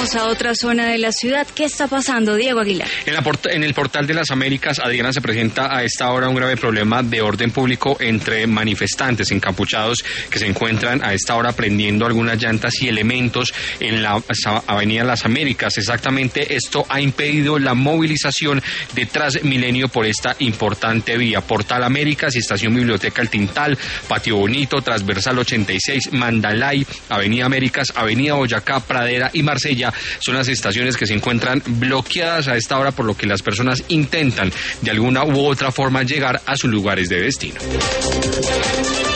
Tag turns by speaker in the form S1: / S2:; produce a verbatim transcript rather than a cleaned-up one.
S1: Vamos a otra zona de la ciudad. ¿Qué está pasando, Diego Aguilar?
S2: En, la port- en el Portal de las Américas, Adriana, se presenta a esta hora un grave problema de orden público entre manifestantes encapuchados que se encuentran a esta hora prendiendo algunas llantas y elementos en la Avenida Las Américas. Exactamente, esto ha impedido la movilización de Transmilenio por esta importante vía. Portal Américas y Estación Biblioteca El Tintal, Patio Bonito, Transversal ochenta y seis, Mandalay, Avenida Américas, Avenida Boyacá, Pradera y Marsella son las estaciones que se encuentran bloqueadas a esta hora, por lo que las personas intentan de alguna u otra forma llegar a sus lugares de destino.